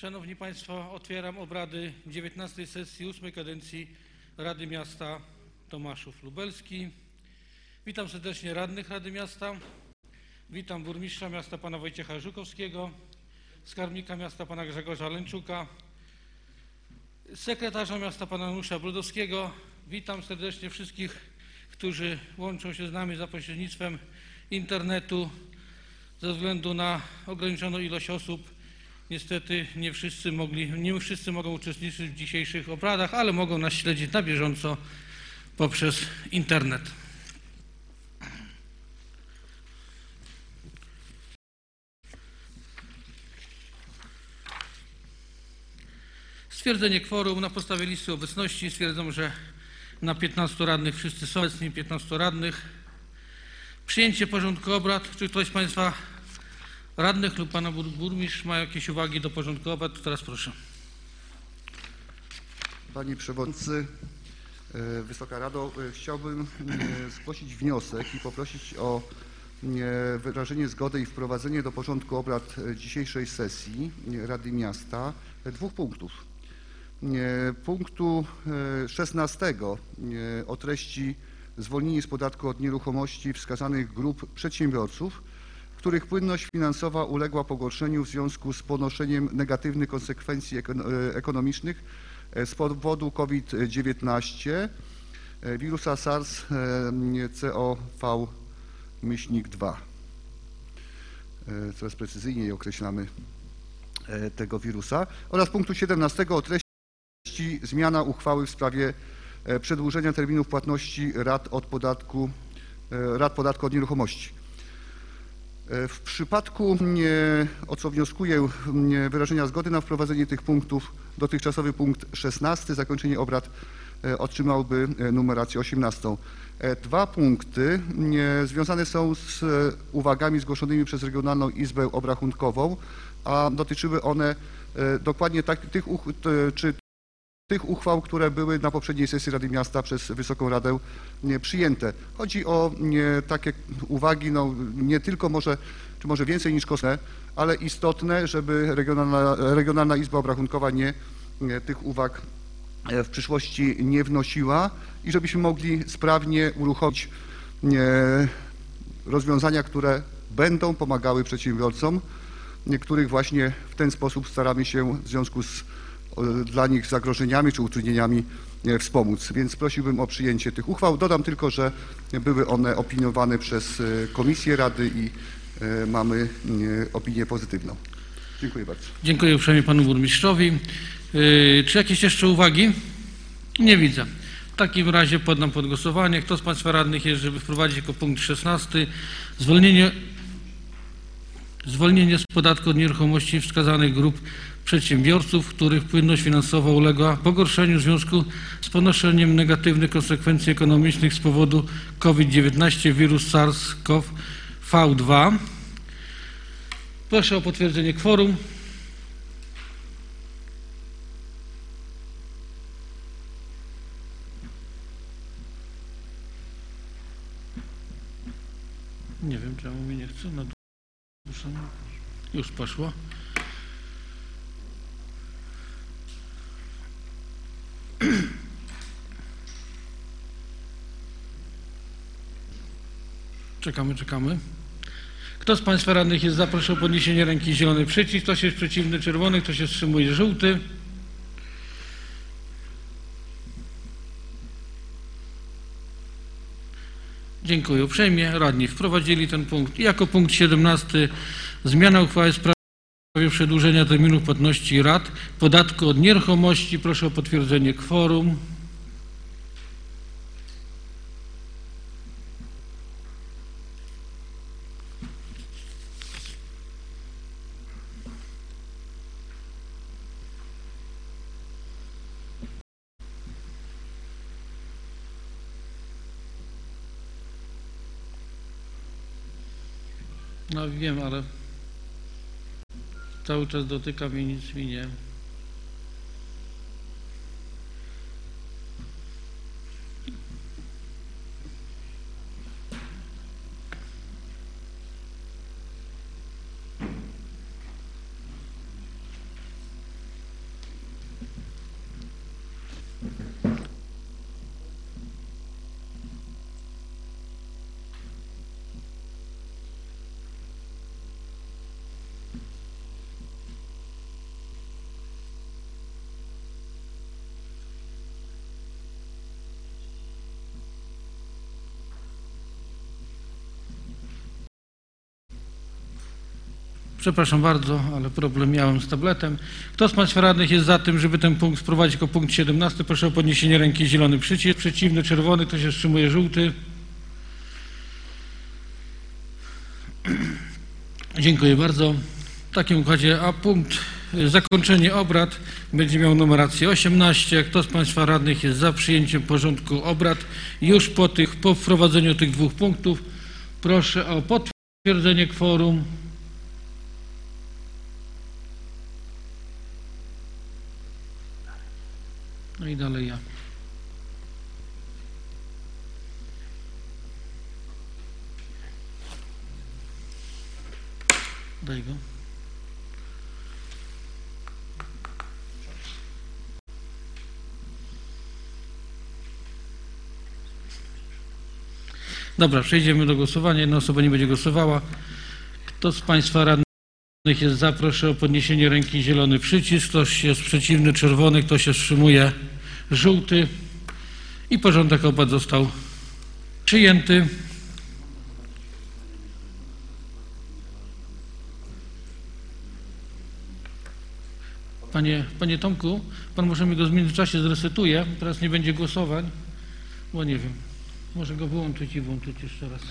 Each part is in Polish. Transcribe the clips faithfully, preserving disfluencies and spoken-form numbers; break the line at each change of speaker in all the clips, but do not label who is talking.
Szanowni Państwo, otwieram obrady dziewiętnastej sesji ósmej kadencji Rady Miasta Tomaszów Lubelski. Witam serdecznie radnych Rady Miasta. Witam burmistrza miasta pana Wojciecha Żukowskiego, skarbnika miasta pana Grzegorza Lęczuka, sekretarza miasta pana Janusza Brodowskiego. Witam serdecznie wszystkich, którzy łączą się z nami za pośrednictwem internetu. Ze względu na ograniczoną ilość osób niestety nie wszyscy mogli, nie wszyscy mogą uczestniczyć w dzisiejszych obradach, ale mogą nas śledzić na bieżąco poprzez internet. Stwierdzenie kworum. Na podstawie listy obecności stwierdzam, że na piętnastu radnych wszyscy są obecni, piętnastu radnych. Przyjęcie porządku obrad. Czy ktoś z Państwa radnych lub Pana burmistrz ma jakieś uwagi do porządku obrad? To teraz proszę.
Panie Przewodniczący, Wysoka Rado, chciałbym zgłosić wniosek i poprosić o wyrażenie zgody i wprowadzenie do porządku obrad dzisiejszej sesji Rady Miasta dwóch punktów. Punktu szesnastego o treści zwolnienie z podatku od nieruchomości wskazanych grup przedsiębiorców, których płynność finansowa uległa pogorszeniu w związku z ponoszeniem negatywnych konsekwencji ekonomicznych z powodu COVID dziewiętnaście, wirusa SARS C o V dwa. Coraz precyzyjniej określamy tego wirusa. Oraz punktu siedemnastego o treści zmiana uchwały w sprawie przedłużenia terminów płatności rat od podatku, rat podatku od nieruchomości. W przypadku, o co wnioskuję, wyrażenia zgody na wprowadzenie tych punktów, dotychczasowy punkt szesnasty, zakończenie obrad, otrzymałby numerację osiemnastą. Dwa punkty związane są z uwagami zgłoszonymi przez Regionalną Izbę Obrachunkową, a dotyczyły one dokładnie tak, tych, czy tych uchwał, które były na poprzedniej sesji Rady Miasta przez Wysoką Radę przyjęte. Chodzi o takie uwagi, no, nie tylko może, czy może więcej niż kosmetyczne, ale istotne, żeby Regionalna, Regionalna Izba Obrachunkowa nie, nie tych uwag w przyszłości nie wnosiła i żebyśmy mogli sprawnie uruchomić rozwiązania, które będą pomagały przedsiębiorcom, których właśnie w ten sposób staramy się w związku z dla nich zagrożeniami czy utrudnieniami wspomóc. Więc prosiłbym o przyjęcie tych uchwał. Dodam tylko, że były one opiniowane przez Komisję Rady i mamy opinię pozytywną. Dziękuję bardzo.
Dziękuję uprzejmie Panu Burmistrzowi. Yy, czy jakieś jeszcze uwagi? Nie widzę. W takim razie poddam pod głosowanie. Kto z Państwa radnych jest, żeby wprowadzić jako punkt szesnasty zwolnienie, zwolnienie z podatku od nieruchomości wskazanych grup przedsiębiorców, których płynność finansowa uległa pogorszeniu w związku z ponoszeniem negatywnych konsekwencji ekonomicznych z powodu COVID dziewiętnaście, wirus SARS CoV V dwa. Proszę o potwierdzenie kworum. Nie wiem, czemu mi nie chce. Na Już poszło. Czekamy, czekamy. Kto z Państwa radnych jest za, proszę o podniesienie ręki, zielony przycisk. Kto się jest przeciwny, czerwony. Kto się wstrzymuje, żółty. Dziękuję uprzejmie. Radni wprowadzili ten punkt. I jako punkt siedemnasty zmiana uchwały w sprawie przedłużenia terminu płatności rat podatku od nieruchomości. Proszę o potwierdzenie kworum. No wiem, ale cały czas dotyka mnie, nic mi nie. Przepraszam bardzo, ale problem miałem z tabletem. Kto z Państwa radnych jest za tym, żeby ten punkt wprowadzić jako punkt siedemnasty? Proszę o podniesienie ręki. Zielony przycisk, przeciwny czerwony, kto się wstrzymuje żółty. Dziękuję bardzo. W takim układzie, a punkt zakończenie obrad będzie miał numerację osiemnaście. Kto z Państwa radnych jest za przyjęciem porządku obrad już po, tych, po wprowadzeniu tych dwóch punktów? Proszę o potwierdzenie kworum. No i dalej ja. Daj go. Dobra, przejdziemy do głosowania. Jedna osoba nie będzie głosowała. Kto z Państwa radnych jest za, proszę o podniesienie ręki. Zielony przycisk. Ktoś jest przeciwny, czerwony. Kto się wstrzymuje, żółty. I porządek obrad został przyjęty. Panie, panie Tomku, Pan może mi go w międzyczasie zresetuje. Teraz nie będzie głosowań, bo nie wiem. Może go wyłączyć i włączyć jeszcze raz.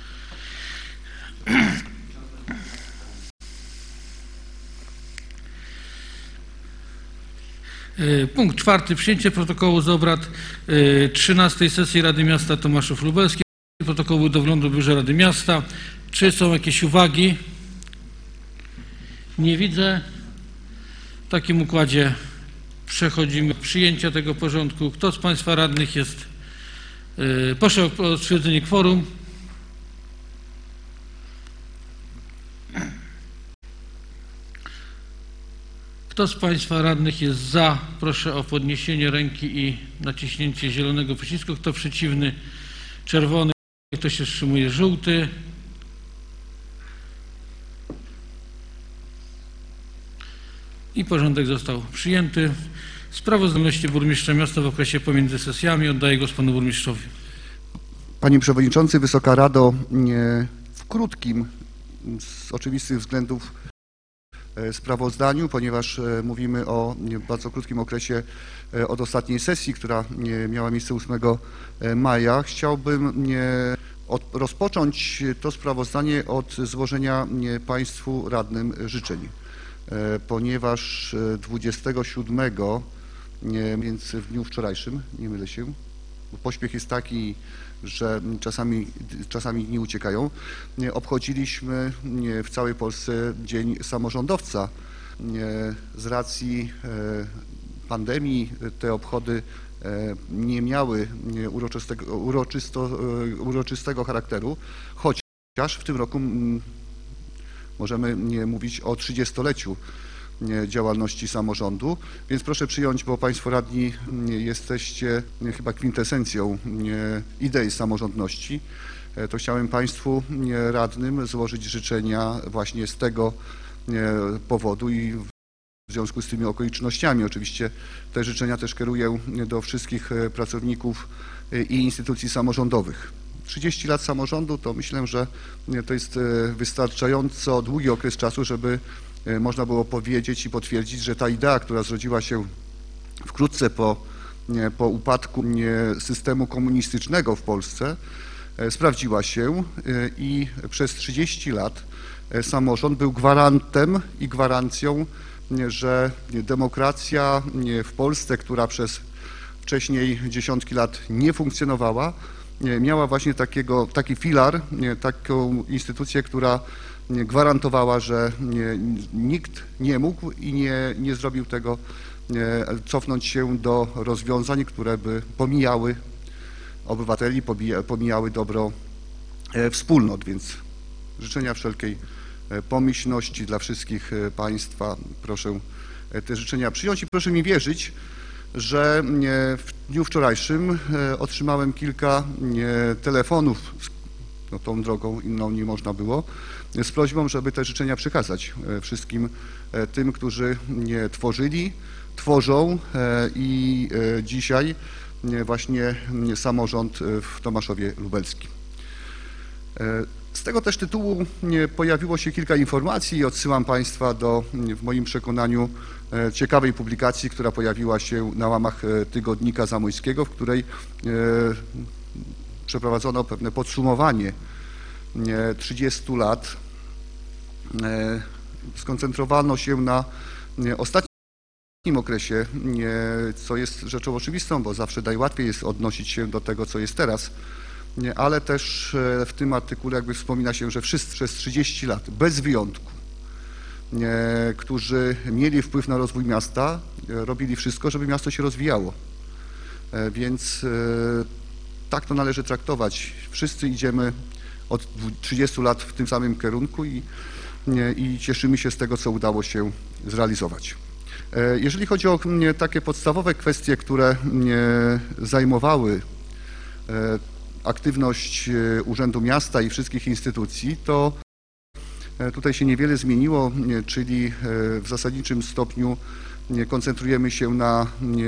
Punkt czwarty. Przyjęcie protokołu z obrad trzynastej sesji Rady Miasta Tomaszów Lubelskich. Protokołu do wglądu w Biurze Rady Miasta. Czy są jakieś uwagi? Nie widzę. W takim układzie przechodzimy do przyjęcia tego porządku. Kto z Państwa radnych jest? Yy, proszę o potwierdzenie kworum. Kto z Państwa radnych jest za? Proszę o podniesienie ręki i naciśnięcie zielonego przycisku. Kto przeciwny? Czerwony. Kto się wstrzymuje? Żółty. I porządek został przyjęty. Sprawozdanie burmistrza miasta w okresie pomiędzy sesjami. Oddaję głos panu burmistrzowi.
Panie Przewodniczący, Wysoka Rado, w krótkim, z oczywistych względów sprawozdaniu, ponieważ mówimy o bardzo krótkim okresie od ostatniej sesji, która miała miejsce ósmego maja, chciałbym rozpocząć to sprawozdanie od złożenia Państwu radnym życzeń, ponieważ dwudziestego siódmego, więc w dniu wczorajszym, nie mylę się, bo pośpiech jest taki, że czasami, czasami dni uciekają, obchodziliśmy w całej Polsce Dzień Samorządowca. Z racji pandemii te obchody nie miały uroczystego, uroczysto, uroczystego charakteru, chociaż w tym roku możemy mówić o trzydziestoleciu działalności samorządu, więc proszę przyjąć, bo Państwo radni jesteście chyba kwintesencją idei samorządności, to chciałem Państwu radnym złożyć życzenia właśnie z tego powodu i w związku z tymi okolicznościami. Oczywiście te życzenia też kieruję do wszystkich pracowników i instytucji samorządowych. trzydzieści lat samorządu to myślę, że to jest wystarczająco długi okres czasu, żeby można było powiedzieć i potwierdzić, że ta idea, która zrodziła się wkrótce po, po upadku systemu komunistycznego w Polsce, sprawdziła się i przez trzydzieści lat samorząd był gwarantem i gwarancją, że demokracja w Polsce, która przez wcześniej dziesiątki lat nie funkcjonowała, miała właśnie takiego, taki filar, taką instytucję, która gwarantowała, że nikt nie mógł i nie, nie zrobił tego, cofnąć się do rozwiązań, które by pomijały obywateli, pomijały dobro wspólnot, więc życzenia wszelkiej pomyślności dla wszystkich Państwa. Proszę te życzenia przyjąć i proszę mi wierzyć, że w dniu wczorajszym otrzymałem kilka telefonów, no tą drogą inną nie można było, z prośbą, żeby te życzenia przekazać wszystkim tym, którzy tworzyli, tworzą i dzisiaj właśnie samorząd w Tomaszowie Lubelskim. Z tego też tytułu pojawiło się kilka informacji i odsyłam Państwa do, w moim przekonaniu, ciekawej publikacji, która pojawiła się na łamach Tygodnika Zamojskiego, w której przeprowadzono pewne podsumowanie trzydziestu lat. Skoncentrowano się na ostatnim okresie, co jest rzeczą oczywistą, bo zawsze najłatwiej jest odnosić się do tego, co jest teraz, ale też w tym artykule jakby wspomina się, że wszyscy przez trzydzieści lat, bez wyjątku, którzy mieli wpływ na rozwój miasta, robili wszystko, żeby miasto się rozwijało. Więc tak to należy traktować. Wszyscy idziemy od trzydziestu lat w tym samym kierunku i, i cieszymy się z tego, co udało się zrealizować. Jeżeli chodzi o takie podstawowe kwestie, które zajmowały aktywność Urzędu Miasta i wszystkich instytucji, to tutaj się niewiele zmieniło, czyli w zasadniczym stopniu koncentrujemy się na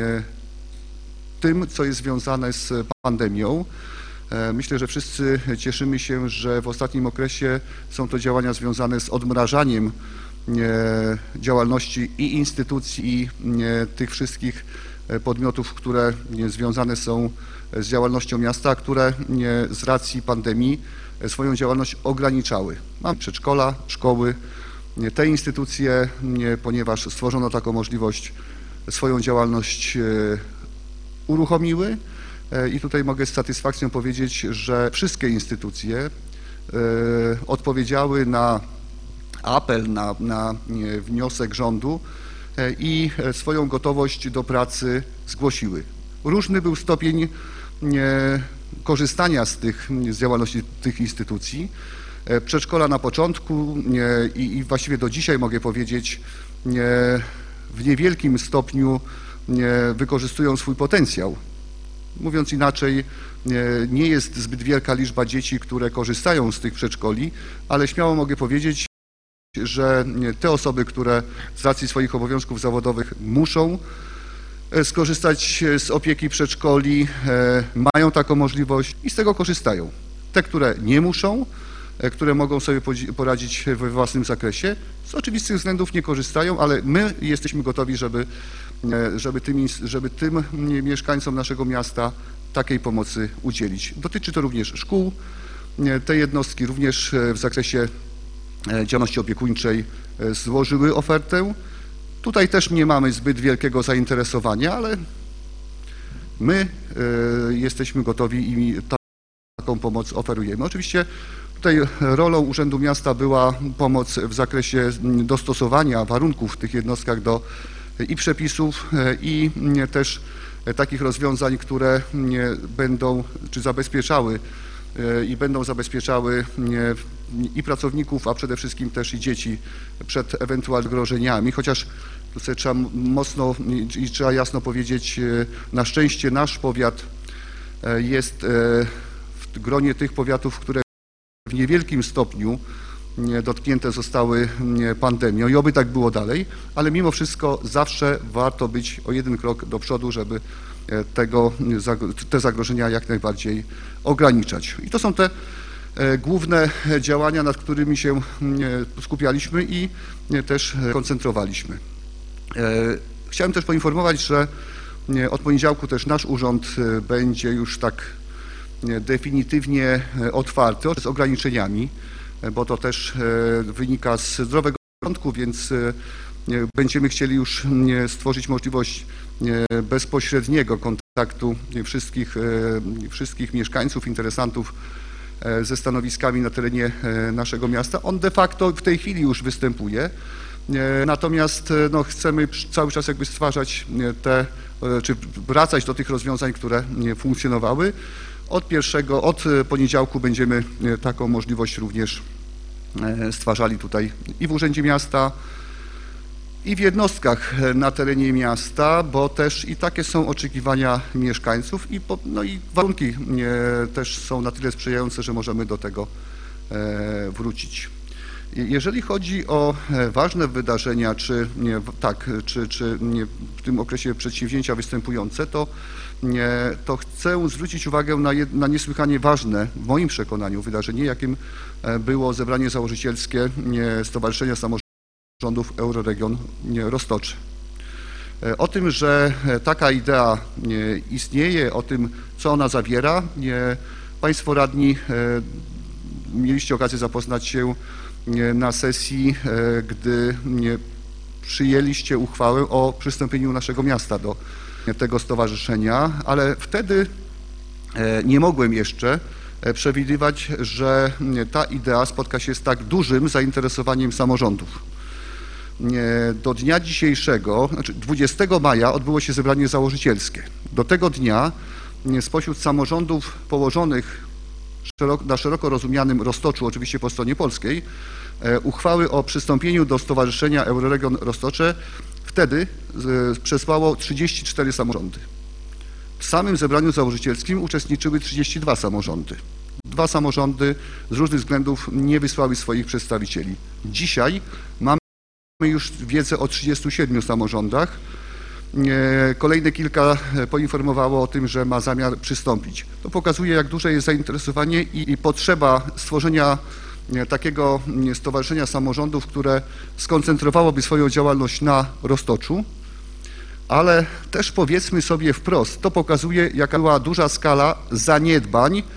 tym, co jest związane z pandemią. Myślę, że wszyscy cieszymy się, że w ostatnim okresie są to działania związane z odmrażaniem działalności i instytucji, i tych wszystkich podmiotów, które związane są z działalnością miasta, które z racji pandemii swoją działalność ograniczały. Mamy przedszkola, szkoły. Te instytucje, ponieważ stworzono taką możliwość, swoją działalność uruchomiły i tutaj mogę z satysfakcją powiedzieć, że wszystkie instytucje odpowiedziały na apel, na, na wniosek rządu i swoją gotowość do pracy zgłosiły. Różny był stopień korzystania z tych, z działalności tych instytucji. Przedszkola na początku i, i właściwie do dzisiaj mogę powiedzieć, w niewielkim stopniu wykorzystują swój potencjał. Mówiąc inaczej, nie jest zbyt wielka liczba dzieci, które korzystają z tych przedszkoli, ale śmiało mogę powiedzieć, że te osoby, które z racji swoich obowiązków zawodowych muszą skorzystać z opieki przedszkoli, mają taką możliwość i z tego korzystają. Te, które nie muszą, które mogą sobie poradzić we własnym zakresie, z oczywistych względów nie korzystają, ale my jesteśmy gotowi, żeby, żeby, tym, żeby tym mieszkańcom naszego miasta takiej pomocy udzielić. Dotyczy to również szkół. Te jednostki również w zakresie działalności opiekuńczej złożyły ofertę. Tutaj też nie mamy zbyt wielkiego zainteresowania, ale my jesteśmy gotowi i taką pomoc oferujemy. Oczywiście tutaj rolą Urzędu Miasta była pomoc w zakresie dostosowania warunków w tych jednostkach do i przepisów, i też takich rozwiązań, które będą czy zabezpieczały i będą zabezpieczały i pracowników, a przede wszystkim też i dzieci przed ewentualnymi zagrożeniami, chociaż tutaj trzeba mocno i trzeba jasno powiedzieć, na szczęście nasz powiat jest w gronie tych powiatów, które w niewielkim stopniu dotknięte zostały pandemią i oby tak było dalej, ale mimo wszystko zawsze warto być o jeden krok do przodu, żeby tego, te zagrożenia jak najbardziej ograniczać. I to są te główne działania, nad którymi się skupialiśmy i też koncentrowaliśmy. Chciałem też poinformować, że od poniedziałku też nasz urząd będzie już tak definitywnie otwarty z ograniczeniami, bo to też wynika z zdrowego rozsądku, więc będziemy chcieli już stworzyć możliwość bezpośredniego kontaktu wszystkich, wszystkich mieszkańców, interesantów ze stanowiskami na terenie naszego miasta. On de facto w tej chwili już występuje, natomiast no, chcemy cały czas jakby stwarzać te, czy wracać do tych rozwiązań, które funkcjonowały. Od pierwszego, od poniedziałku będziemy taką możliwość również stwarzali tutaj i w Urzędzie Miasta, i w jednostkach na terenie miasta, bo też i takie są oczekiwania mieszkańców i, po, no i warunki e, też są na tyle sprzyjające, że możemy do tego e, wrócić. Jeżeli chodzi o ważne wydarzenia, czy nie, tak, czy, czy nie, w tym okresie przedsięwzięcia występujące, to, nie, to chcę zwrócić uwagę na, jed, na niesłychanie ważne, w moim przekonaniu, wydarzenie, jakim było zebranie założycielskie nie, Stowarzyszenia Samorządów Euroregion nie, Roztocze. O tym, że taka idea nie, istnieje, o tym, co ona zawiera, nie, Państwo radni mieliście okazję zapoznać się na sesji, gdy przyjęliście uchwałę o przystąpieniu naszego miasta do tego stowarzyszenia, ale wtedy nie mogłem jeszcze przewidywać, że ta idea spotka się z tak dużym zainteresowaniem samorządów. Do dnia dzisiejszego, znaczy dwudziestego maja odbyło się zebranie założycielskie. Do tego dnia spośród samorządów położonych na szeroko rozumianym Roztoczu, oczywiście po stronie polskiej, uchwały o przystąpieniu do Stowarzyszenia Euroregion Roztocze wtedy przesłało trzydzieści cztery samorządy. W samym zebraniu założycielskim uczestniczyły trzydzieści dwa samorządy. Dwa samorządy z różnych względów nie wysłały swoich przedstawicieli. Dzisiaj mamy już wiedzę o trzydziestu siedmiu samorządach. Kolejne kilka poinformowało o tym, że ma zamiar przystąpić. To pokazuje, jak duże jest zainteresowanie i, i potrzeba stworzenia takiego stowarzyszenia samorządów, które skoncentrowałoby swoją działalność na Roztoczu, ale też powiedzmy sobie wprost, to pokazuje, jaka była duża skala zaniedbań e,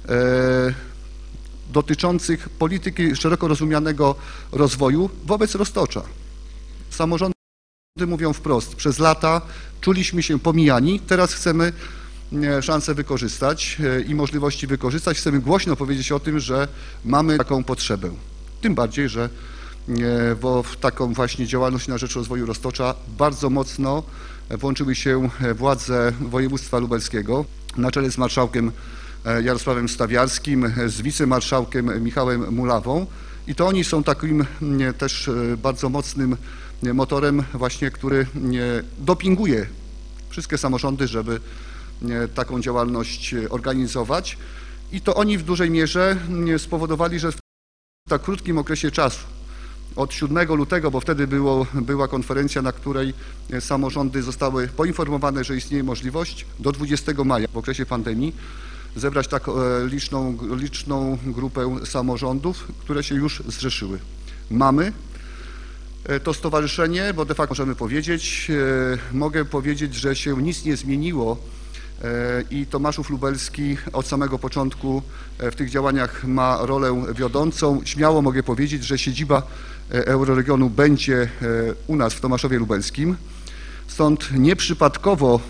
dotyczących polityki szeroko rozumianego rozwoju wobec Roztocza. Samorządy mówią wprost, przez lata czuliśmy się pomijani, teraz chcemy szansę wykorzystać i możliwości wykorzystać. Chcemy głośno powiedzieć o tym, że mamy taką potrzebę. Tym bardziej, że w taką właśnie działalność na rzecz rozwoju Roztocza bardzo mocno włączyły się władze województwa lubelskiego na czele z marszałkiem Jarosławem Stawiarskim, z wicemarszałkiem Michałem Mulawą i to oni są takim też bardzo mocnym motorem właśnie, który dopinguje wszystkie samorządy, żeby taką działalność organizować i to oni w dużej mierze spowodowali, że w tak krótkim okresie czasu, od siódmego lutego, bo wtedy było, była konferencja, na której samorządy zostały poinformowane, że istnieje możliwość, do dwudziestego maja w okresie pandemii zebrać tak liczną, liczną grupę samorządów, które się już zrzeszyły. Mamy to stowarzyszenie, bo de facto możemy powiedzieć, mogę powiedzieć, że się nic nie zmieniło i Tomaszów Lubelski od samego początku w tych działaniach ma rolę wiodącą. Śmiało mogę powiedzieć, że siedziba Euroregionu będzie u nas w Tomaszowie Lubelskim. Stąd nieprzypadkowo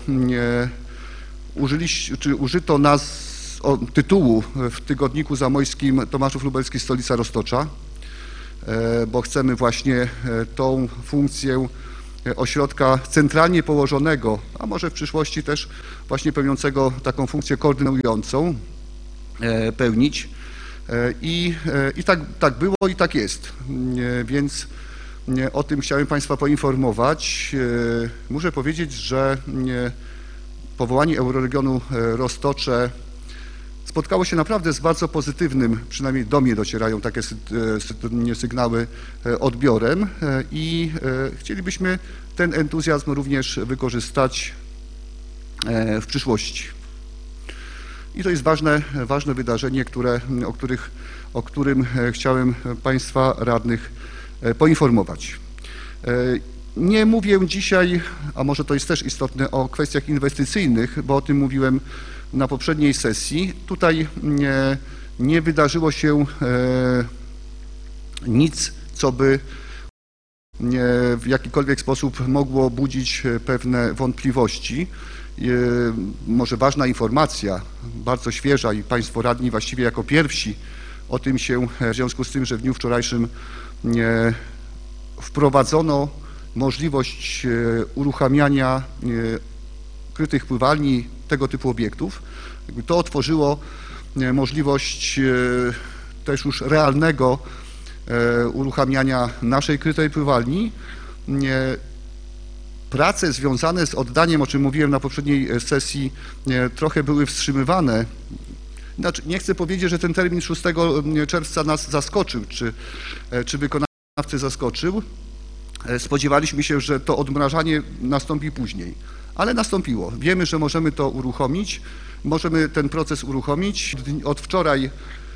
użyliście, czy użyto nas o, tytułu w tygodniku zamojskim Tomaszów Lubelski, stolica Roztocza, bo chcemy właśnie tą funkcję ośrodka centralnie położonego, a może w przyszłości też właśnie pełniącego taką funkcję koordynującą pełnić. I, i tak, tak było i tak jest, więc o tym chciałem Państwa poinformować. Muszę powiedzieć, że powołanie Euroregionu Roztocze spotkało się naprawdę z bardzo pozytywnym, przynajmniej do mnie docierają takie sygnały, odbiorem i chcielibyśmy ten entuzjazm również wykorzystać w przyszłości. I to jest ważne, ważne wydarzenie, które, o, których, o którym chciałem Państwa radnych poinformować. Nie mówię dzisiaj, a może to jest też istotne, o kwestiach inwestycyjnych, bo o tym mówiłem na poprzedniej sesji. Tutaj nie, nie wydarzyło się e, nic, co by nie, w jakikolwiek sposób mogło budzić pewne wątpliwości. E, może ważna informacja, bardzo świeża i Państwo radni właściwie jako pierwsi o tym się, w związku z tym, że w dniu wczorajszym e, wprowadzono możliwość e, uruchamiania e, krytych pływalni, tego typu obiektów. To otworzyło możliwość też już realnego uruchamiania naszej krytej pływalni nie, prace związane z oddaniem, o czym mówiłem na poprzedniej sesji, nie, trochę były wstrzymywane. Znaczy, nie chcę powiedzieć, że ten termin szóstego czerwca nas zaskoczył, czy, czy wykonawcę zaskoczył. Spodziewaliśmy się, że to odmrażanie nastąpi później, ale nastąpiło. Wiemy, że możemy to uruchomić, możemy ten proces uruchomić. Od wczoraj,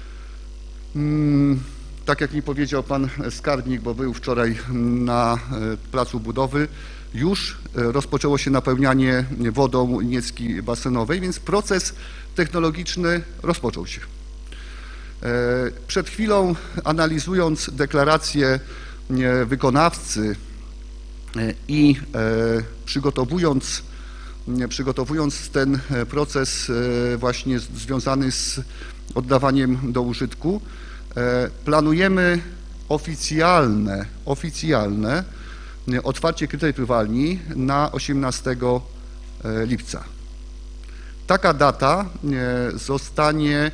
tak jak mi powiedział pan skarbnik, bo był wczoraj na placu budowy, już rozpoczęło się napełnianie wodą niecki basenowej, więc proces technologiczny rozpoczął się. Przed chwilą, analizując deklarację wykonawcy i przygotowując, przygotowując ten proces właśnie związany z oddawaniem do użytku, planujemy oficjalne, oficjalne otwarcie krytej pływalni na osiemnastego lipca. Taka data zostanie,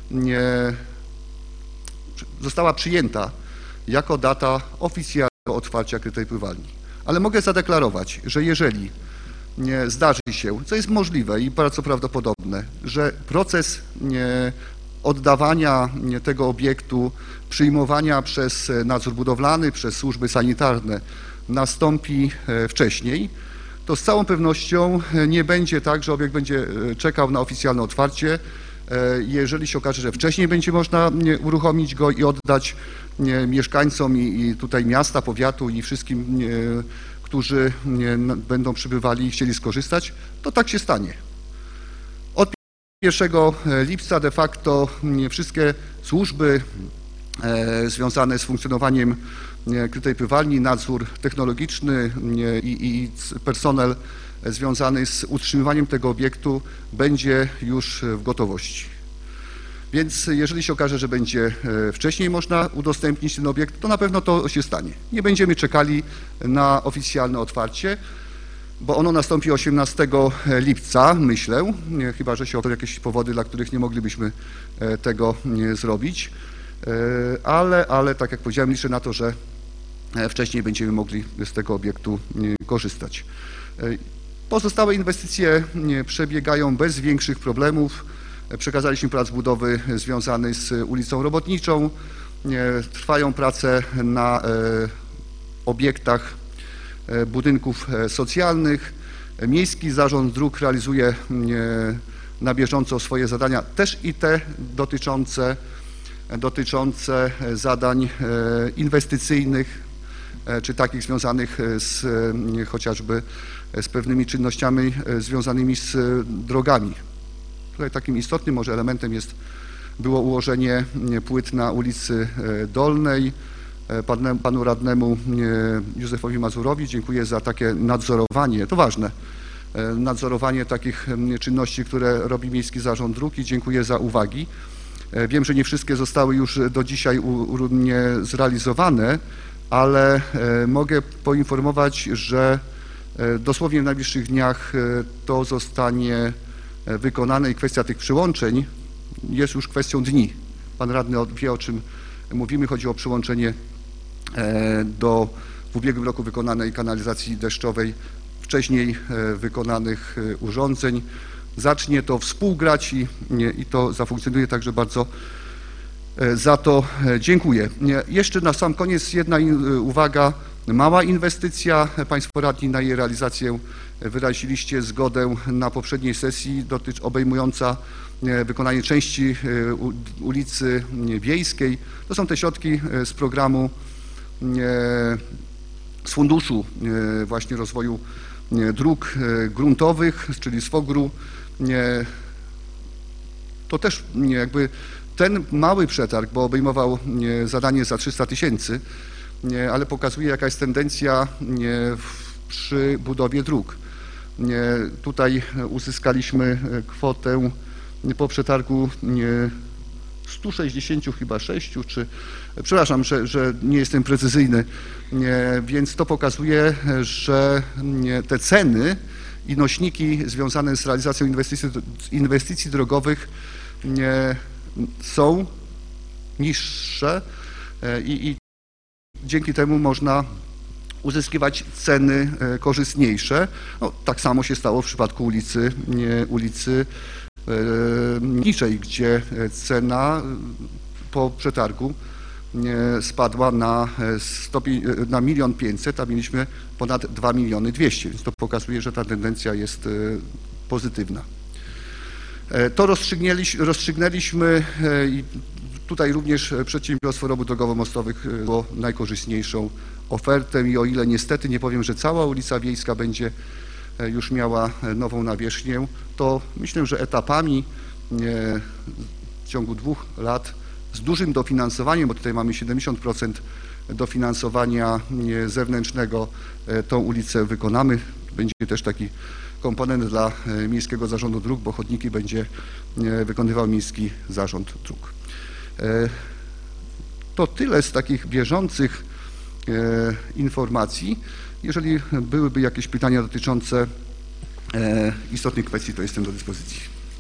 została przyjęta jako data oficjalnego otwarcia krytej pływalni. Ale mogę zadeklarować, że jeżeli nie zdarzy się, co jest możliwe i bardzo prawdopodobne, że proces nie, oddawania nie, tego obiektu, przyjmowania przez nadzór budowlany, przez służby sanitarne nastąpi wcześniej, to z całą pewnością nie będzie tak, że obiekt będzie czekał na oficjalne otwarcie. Jeżeli się okaże, że wcześniej będzie można uruchomić go i oddać mieszkańcom i tutaj miasta, powiatu i wszystkim, którzy będą przybywali i chcieli skorzystać, to tak się stanie. Od pierwszego lipca de facto wszystkie służby związane z funkcjonowaniem krytej pływalni, nadzór technologiczny i, i personel związany z utrzymywaniem tego obiektu będzie już w gotowości. Więc jeżeli się okaże, że będzie wcześniej można udostępnić ten obiekt, to na pewno to się stanie. Nie będziemy czekali na oficjalne otwarcie, bo ono nastąpi osiemnastego lipca, myślę, chyba że się okażą jakieś powody, dla których nie moglibyśmy tego zrobić, ale, ale tak jak powiedziałem, liczę na to, że wcześniej będziemy mogli z tego obiektu korzystać. Pozostałe inwestycje przebiegają bez większych problemów. Przekazaliśmy plac budowy związany z ulicą Robotniczą. Trwają prace na obiektach budynków socjalnych. Miejski Zarząd Dróg realizuje na bieżąco swoje zadania, też i te dotyczące, dotyczące zadań inwestycyjnych, czy takich związanych z chociażby z pewnymi czynnościami związanymi z drogami. Tutaj takim istotnym może elementem jest, było ułożenie płyt na ulicy Dolnej. Panu, panu radnemu Józefowi Mazurowi dziękuję za takie nadzorowanie, to ważne, nadzorowanie takich czynności, które robi Miejski Zarząd Dróg i dziękuję za uwagi. Wiem, że nie wszystkie zostały już do dzisiaj u, u, nie zrealizowane, ale mogę poinformować, że dosłownie w najbliższych dniach to zostanie wykonane i kwestia tych przyłączeń jest już kwestią dni. Pan radny wie, o czym mówimy. Chodzi o przyłączenie do w ubiegłym roku wykonanej kanalizacji deszczowej, wcześniej wykonanych urządzeń. Zacznie to współgrać i, i to zafunkcjonuje, także bardzo za to dziękuję. Jeszcze na sam koniec jedna uwaga. Mała inwestycja. Państwo radni na jej realizację wyraziliście zgodę na poprzedniej sesji, dotycz, obejmująca wykonanie części ulicy Wiejskiej. To są te środki z programu, z Funduszu właśnie Rozwoju Dróg Gruntowych, czyli z FOGR-u. To też jakby ten mały przetarg, bo obejmował zadanie za trzysta tysięcy, ale pokazuje, jaka jest tendencja przy budowie dróg. Tutaj uzyskaliśmy kwotę po przetargu stu sześćdziesięciu chyba sześciu, czy przepraszam, że, że nie jestem precyzyjny, więc to pokazuje, że te ceny i nośniki związane z realizacją inwestycji, inwestycji drogowych są niższe i, i dzięki temu można uzyskiwać ceny korzystniejsze. No, tak samo się stało w przypadku ulicy, ulicy Niczej, gdzie cena po przetargu spadła na, na milion pięćset, a mieliśmy ponad dwa miliony dwieście, więc to pokazuje, że ta tendencja jest pozytywna. To rozstrzygnęliśmy i tutaj również Przedsiębiorstwo Robót Drogowo-Mostowych było najkorzystniejszą ofertę i o ile niestety nie powiem, że cała ulica Wiejska będzie już miała nową nawierzchnię, to myślę, że etapami w ciągu dwóch lat z dużym dofinansowaniem, bo tutaj mamy siedemdziesiąt procent dofinansowania zewnętrznego, tą ulicę wykonamy. Będzie też taki komponent dla Miejskiego Zarządu Dróg, bo chodniki będzie wykonywał Miejski Zarząd Dróg. To tyle z takich bieżących informacji. Jeżeli byłyby jakieś pytania dotyczące istotnych kwestii, to jestem do dyspozycji.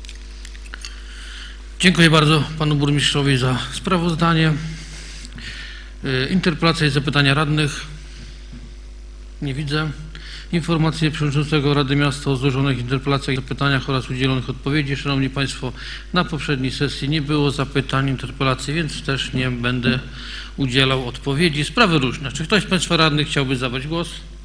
Dziękuję bardzo panu burmistrzowi za sprawozdanie. Interpelacje i zapytania radnych. Nie widzę. Informacje przewodniczącego Rady Miasta o złożonych interpelacjach i zapytaniach oraz udzielonych odpowiedzi. Szanowni Państwo, na poprzedniej sesji nie było zapytań, interpelacji, więc też nie będę udzielał odpowiedzi. Sprawy różne. Czy ktoś z Państwa radnych chciałby zabrać głos?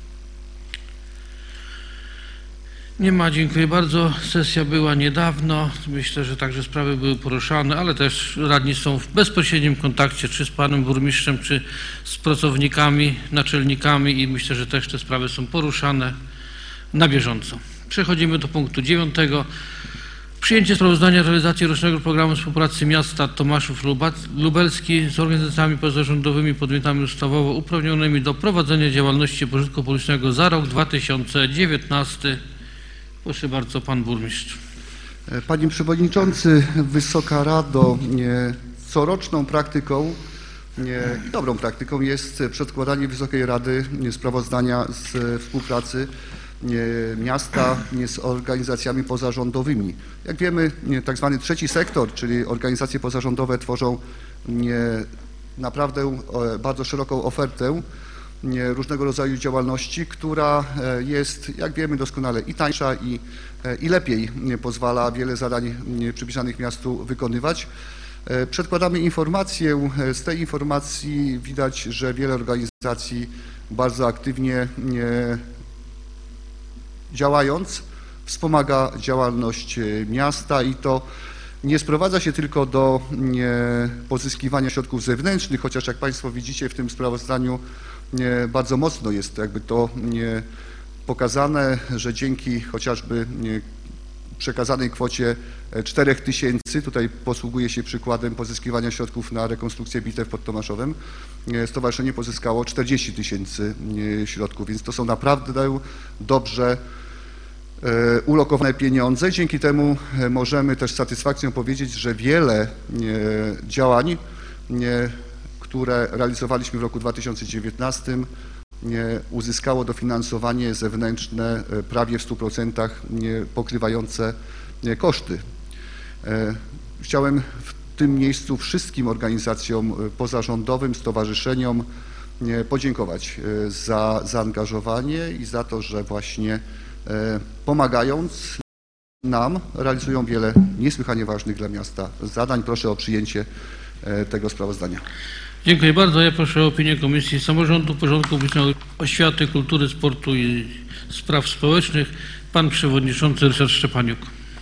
Nie ma, dziękuję bardzo. Sesja była niedawno. Myślę, że także sprawy były poruszane, ale też radni są w bezpośrednim kontakcie czy z panem burmistrzem, czy z pracownikami, naczelnikami i myślę, że też te sprawy są poruszane na bieżąco. Przechodzimy do punktu dziewiątego. Przyjęcie sprawozdania realizacji rocznego programu współpracy miasta Tomaszów Lubelski z organizacjami pozarządowymi, podmiotami ustawowo uprawnionymi do prowadzenia działalności pożytku publicznego za rok dwa tysiące dziewiętnasty. Proszę bardzo, pan burmistrz.
Panie Przewodniczący, Wysoka Rado, coroczną praktyką i dobrą praktyką jest przedkładanie Wysokiej Rady sprawozdania z współpracy miasta z organizacjami pozarządowymi. Jak wiemy, tak zwany trzeci sektor, czyli organizacje pozarządowe tworzą naprawdę bardzo szeroką ofertę różnego rodzaju działalności, która jest, jak wiemy doskonale, i tańsza, i, i lepiej pozwala wiele zadań przypisanych miastu wykonywać. Przedkładamy informację. Z tej informacji widać, że wiele organizacji bardzo aktywnie działając wspomaga działalność miasta i to nie sprowadza się tylko do pozyskiwania środków zewnętrznych, chociaż jak Państwo widzicie w tym sprawozdaniu bardzo mocno jest jakby to pokazane, że dzięki chociażby przekazanej kwocie czterech tysięcy, tutaj posługuje się przykładem pozyskiwania środków na rekonstrukcję bitew pod Tomaszowem, stowarzyszenie pozyskało czterdzieści tysięcy środków, więc to są naprawdę dobrze ulokowane pieniądze. Dzięki temu możemy też z satysfakcją powiedzieć, że wiele działań, które realizowaliśmy w roku dwa tysiące dziewiętnastym, uzyskało dofinansowanie zewnętrzne prawie w stu procentach pokrywające koszty. Chciałem w tym miejscu wszystkim organizacjom pozarządowym, stowarzyszeniom podziękować za zaangażowanie i za to, że właśnie pomagając nam realizują wiele niesłychanie ważnych dla miasta zadań. Proszę o przyjęcie tego sprawozdania.
Dziękuję bardzo. Ja proszę o opinię Komisji Samorządu, Porządku Publicznego, Oświaty, Kultury, Sportu i Spraw Społecznych. Pan Przewodniczący Ryszard Szczepaniuk.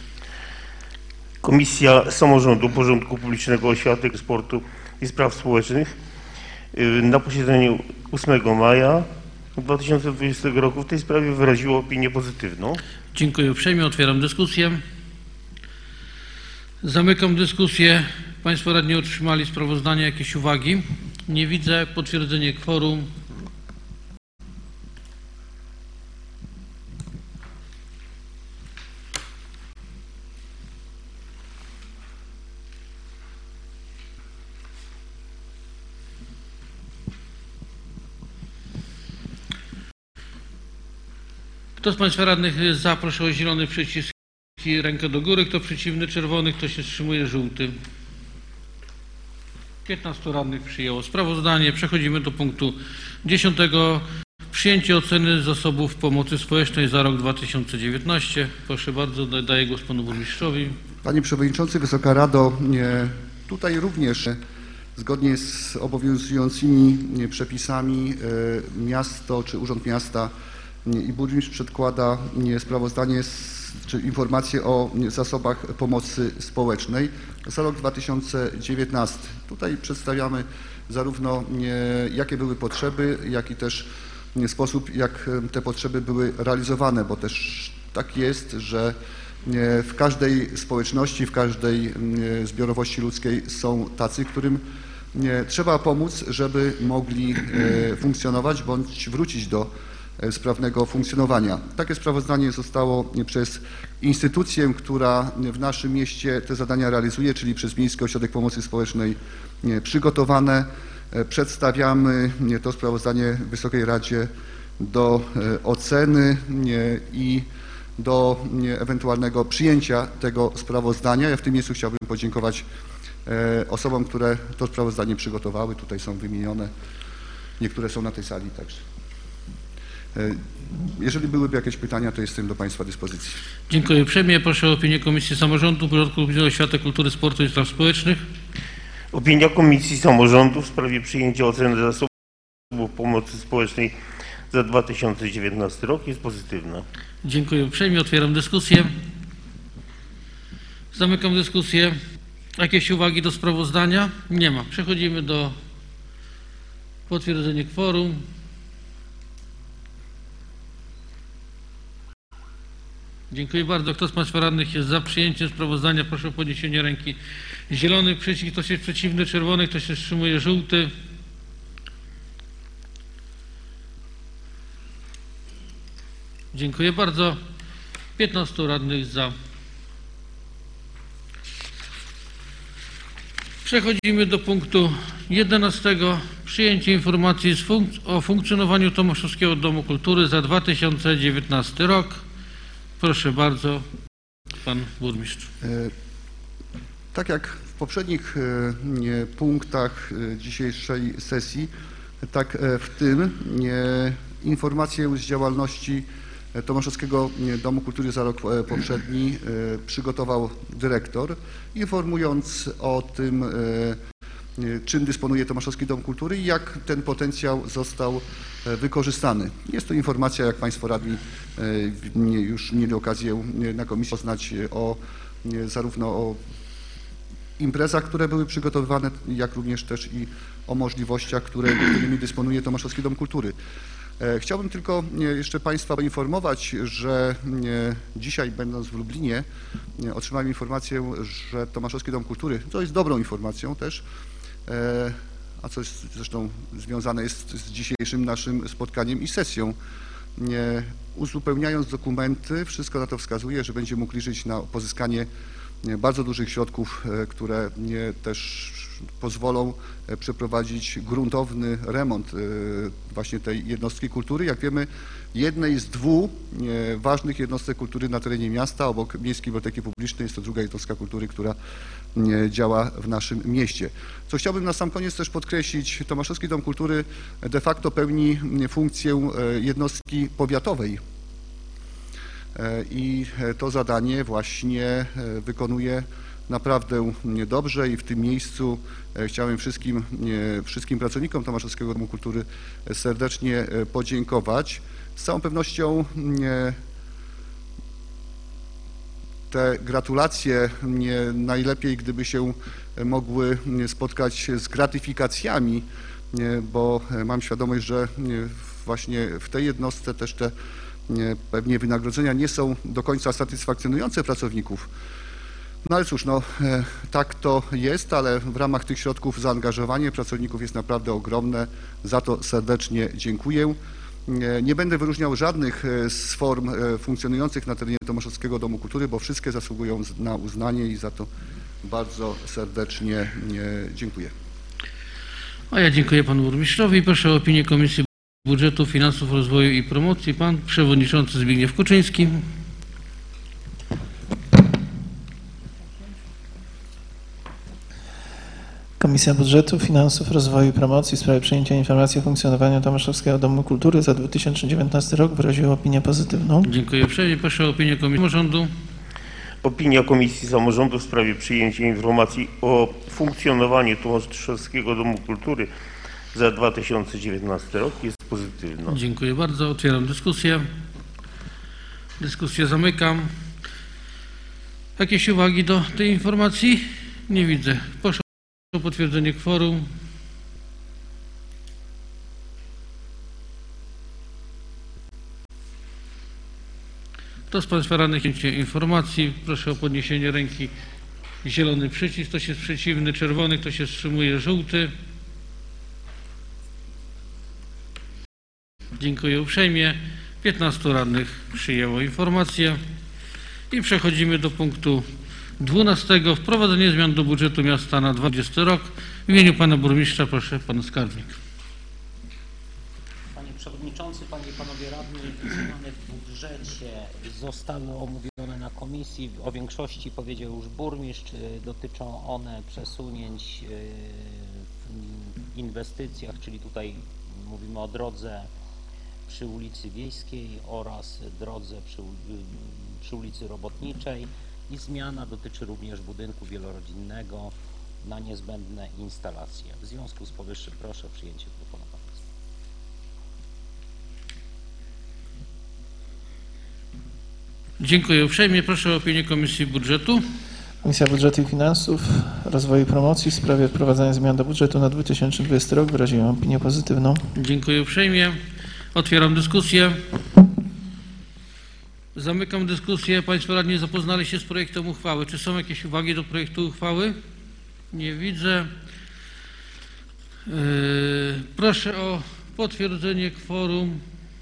Komisja Samorządu, Porządku Publicznego, Oświaty, Sportu i Spraw Społecznych na posiedzeniu ósmego maja dwa tysiące dwudziestego roku w tej sprawie wyraziło opinię pozytywną.
Dziękuję uprzejmie. Otwieram dyskusję. Zamykam dyskusję. Państwo radni otrzymali sprawozdanie, jakieś uwagi? Nie widzę. Potwierdzenie kworum. Kto z Państwa radnych jest za, proszę o zielony przycisk i rękę do góry. Kto przeciwny, czerwony. Kto się wstrzymuje, żółty. piętnastu radnych przyjęło sprawozdanie. Przechodzimy do punktu dziesiątego. Przyjęcie oceny zasobów pomocy społecznej za rok dwa tysiące dziewiętnasty. Proszę bardzo, daję głos panu burmistrzowi.
Panie Przewodniczący, Wysoka Rado, e, tutaj również e, zgodnie z obowiązującymi e, przepisami e, miasto czy Urząd Miasta e, i burmistrz przedkłada e, sprawozdanie z, czy informacje o e, zasobach pomocy społecznej za rok dwa tysiące dziewiętnasty. Tutaj przedstawiamy zarówno e, jakie były potrzeby, jak i też e, sposób, jak e, te potrzeby były realizowane, bo też tak jest, że w każdej społeczności, w każdej zbiorowości ludzkiej są tacy, którym trzeba pomóc, żeby mogli funkcjonować bądź wrócić do sprawnego funkcjonowania. Takie sprawozdanie zostało przez instytucję, która w naszym mieście te zadania realizuje, czyli przez Miejski Ośrodek Pomocy Społecznej przygotowane. Przedstawiamy to sprawozdanie Wysokiej Radzie do oceny i do ewentualnego przyjęcia tego sprawozdania. Ja w tym miejscu chciałbym podziękować osobom, które to sprawozdanie przygotowały. Tutaj są wymienione, niektóre są na tej sali także. Jeżeli byłyby jakieś pytania, to jestem do Państwa dyspozycji.
Dziękuję uprzejmie. Proszę o opinię Komisji Samorządu, Porządku Publicznego, Oświaty, Kultury, Sportu i Spraw Społecznych.
Opinia Komisji Samorządu w sprawie przyjęcia oceny zasobów pomocy społecznej za dwa tysiące dziewiętnasty rok jest pozytywna.
Dziękuję uprzejmie. Otwieram dyskusję. Zamykam dyskusję. Jakieś uwagi do sprawozdania? Nie ma. Przechodzimy do potwierdzenia kworum. Dziękuję bardzo. Kto z Państwa radnych jest za przyjęciem sprawozdania? Proszę o podniesienie ręki. Zielony przycisk, ktoś jest przeciwny, czerwony, ktoś się wstrzymuje, żółty. Dziękuję bardzo. piętnastu radnych za. Przechodzimy do punktu jedenastego. Przyjęcie informacji z funk o funkcjonowaniu Tomaszowskiego Domu Kultury za dwa tysiące dziewiętnasty rok. Proszę bardzo, pan burmistrz.
Tak jak w poprzednich punktach dzisiejszej sesji, tak w tym informację z działalności Tomaszowskiego Domu Kultury za rok poprzedni przygotował dyrektor, informując o tym, czym dysponuje Tomaszowski Dom Kultury i jak ten potencjał został wykorzystany. Jest to informacja, jak Państwo radni już mieli okazję na komisji poznać, o, zarówno o imprezach, które były przygotowywane, jak również też i o możliwościach, które, którymi dysponuje Tomaszowski Dom Kultury. Chciałbym tylko jeszcze Państwa poinformować, że dzisiaj, będąc w Lublinie, otrzymałem informację, że Tomaszowski Dom Kultury, co jest dobrą informacją też, a co jest zresztą związane jest z dzisiejszym naszym spotkaniem i sesją. Uzupełniając dokumenty, wszystko na to wskazuje, że będzie mógł liczyć na pozyskanie bardzo dużych środków, które też pozwolą przeprowadzić gruntowny remont właśnie tej jednostki kultury. Jak wiemy, jednej z dwóch ważnych jednostek kultury na terenie miasta, obok Miejskiej Biblioteki Publicznej, jest to druga jednostka kultury, która działa w naszym mieście. Co chciałbym na sam koniec też podkreślić, Tomaszowski Dom Kultury de facto pełni funkcję jednostki powiatowej. I to zadanie właśnie wykonuje naprawdę dobrze i w tym miejscu chciałem wszystkim, wszystkim pracownikom Tomaszowskiego Domu Kultury serdecznie podziękować. Z całą pewnością te gratulacje najlepiej, gdyby się mogły spotkać z gratyfikacjami, bo mam świadomość, że właśnie w tej jednostce też te pewnie wynagrodzenia nie są do końca satysfakcjonujące pracowników. No ale cóż, no tak to jest, ale w ramach tych środków zaangażowanie pracowników jest naprawdę ogromne. Za to serdecznie dziękuję. Nie będę wyróżniał żadnych z form funkcjonujących na terenie Tomaszowskiego Domu Kultury, bo wszystkie zasługują na uznanie i za to bardzo serdecznie dziękuję.
A ja dziękuję panu burmistrzowi. Proszę o opinię Komisji Budżetu, Finansów, Rozwoju i Promocji. Pan przewodniczący Zbigniew Kuczyński.
Komisja Budżetu, Finansów, Rozwoju i Promocji w sprawie przyjęcia informacji o funkcjonowaniu Tomaszowskiego Domu Kultury za dwa tysiące dziewiętnasty rok wyraziła opinię pozytywną.
Dziękuję uprzejmie. Proszę o opinię Komisji Samorządu.
Opinia Komisji Samorządu w sprawie przyjęcia informacji o funkcjonowaniu Tomaszowskiego Domu Kultury za dwa tysiące dziewiętnasty rok jest pozytywna.
Dziękuję bardzo. Otwieram dyskusję. Dyskusję zamykam. Jakieś uwagi do tej informacji? Nie widzę. Proszę o potwierdzenie kworum. Kto z Państwa radnych chce informacji? Proszę o podniesienie ręki. Zielony przycisk. Kto jest przeciwny? Czerwony. Kto się wstrzymuje? Żółty. Dziękuję uprzejmie. piętnastu radnych przyjęło informację. I przechodzimy do punktu dwunastego. Wprowadzenie zmian do budżetu miasta na dwudziesty rok. W imieniu Pana Burmistrza proszę Pan Skarbnik.
Panie Przewodniczący, Panie i Panowie Radni, zmiany w budżecie zostały omówione na komisji. O większości powiedział już burmistrz. Dotyczą one przesunięć w inwestycjach, czyli tutaj mówimy o drodze przy ulicy Wiejskiej oraz drodze przy, przy ulicy Robotniczej i zmiana dotyczy również budynku wielorodzinnego na niezbędne instalacje. W związku z powyższym proszę o przyjęcie proponowanych zmian.
Dziękuję uprzejmie. Proszę o opinię Komisji Budżetu.
Komisja Budżetu i Finansów, Rozwoju i Promocji w sprawie wprowadzenia zmian do budżetu na dwa tysiące dwudziesty rok wyraziła opinię pozytywną.
Dziękuję uprzejmie. Otwieram dyskusję. Zamykam dyskusję. Państwo radni zapoznali się z projektem uchwały. Czy są jakieś uwagi do projektu uchwały? Nie widzę. Yy, proszę o potwierdzenie kworum.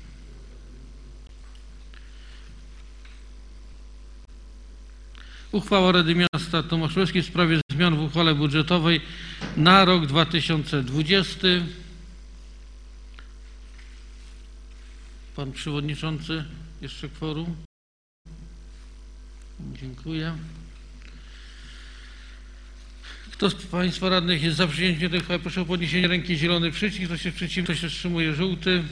Uchwała Rady Miasta Tomaszowskiej w sprawie zmian w uchwale budżetowej na rok dwa tysiące dwudziesty. Pan Przewodniczący, jeszcze kworum. Dziękuję. Kto z Państwa radnych jest za przyjęciem tej uchwały? Proszę o podniesienie ręki. Zielony przycisk. Kto się przeciwny, kto się wstrzymuje? Żółty.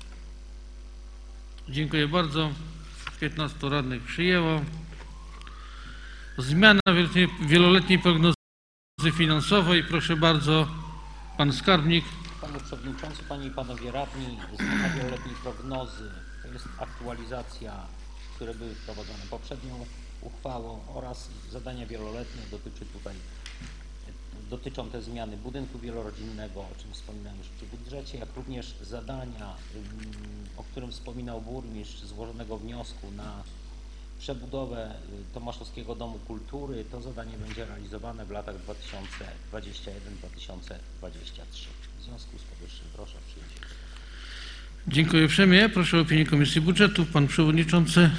Dziękuję bardzo. piętnastu radnych przyjęło. Zmiana wieloletniej prognozy finansowej. Proszę bardzo, Pan Skarbnik.
Panie Przewodniczący, Panie i Panowie Radni, zmiana wieloletniej prognozy to jest aktualizacja, które były wprowadzone poprzednią uchwałą oraz zadania wieloletnie dotyczy tutaj, dotyczą te zmiany budynku wielorodzinnego, o czym wspominałem już przy budżecie, jak również zadania, o którym wspominał burmistrz, złożonego wniosku na przebudowę Tomaszowskiego Domu Kultury. To zadanie będzie realizowane w latach dwa tysiące dwudziestym pierwszym do dwa tysiące dwudziestego trzeciego. W związku z powyższym proszę o przyjęcie.
Dziękuję uprzejmie. Proszę o opinię Komisji Budżetu. Pan Przewodniczący.